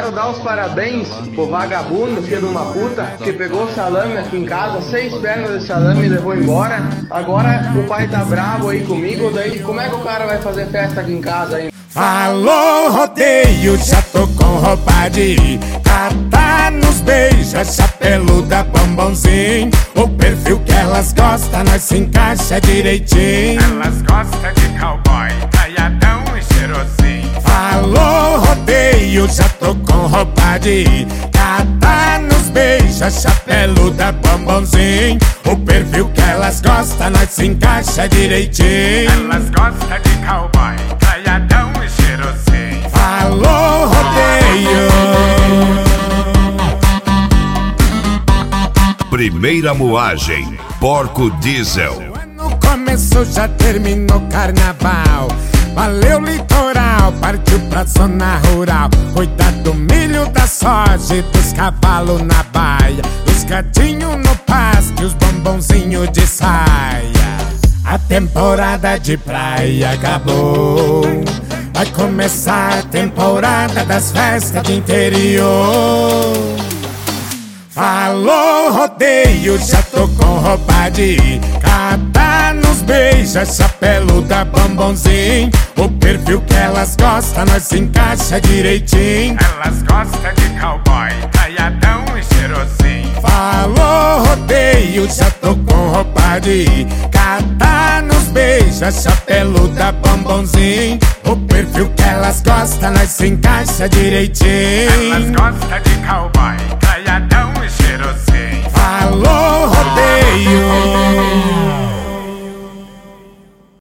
quero dar os parabéns pro vagabundo, filho de uma puta, que pegou o salame aqui em casa, 6 pernas de salame e levou embora. Agora o pai tá bravo aí comigo, daí como é que o cara vai fazer festa aqui em casa aí? Falou rodeio, já tô com roupa de ir. Catar nos beija, chapeluda, bombonzinho. O perfil que elas gostam, nós se encaixa direitinho. Elas gostam de cowboy, caiadão e cheirosinho. Falou rodeio, já tô com roupa de ir. Catar nos beija, chapeluda, bombonzinho. O perfil que elas gostam, nós se encaixa direitinho. Elas gostam de cowboy, caiadão e cheirosinho. Falou rodeio. Primeira moagem, Porco Diesel. O ano começou, já terminou carnaval. Valeu litoral, partiu pra zona rural. Cuidar do milho, da soja e dos cavalos na baia. Os gatinhos no pasto e os bombonzinhos de saia. A temporada de praia acabou. Vai começar a temporada das festas de interior. Falou rodeio, já tô com roupa de ir. Catar nos beija, chapeluda, bombonzinho. O perfil que elas gostam, nós se encaixa direitinho. Elas gostam de cowboy, caiadão e cheirosinho. Falou rodeio, já tô com roupa de ir. Catar nos beija, chapeluda, bombonzinho. O perfil que elas gostam, nós se encaixa direitinho. Elas gostam de cowboy, caiadão e cheirosinho. Falou rodeio.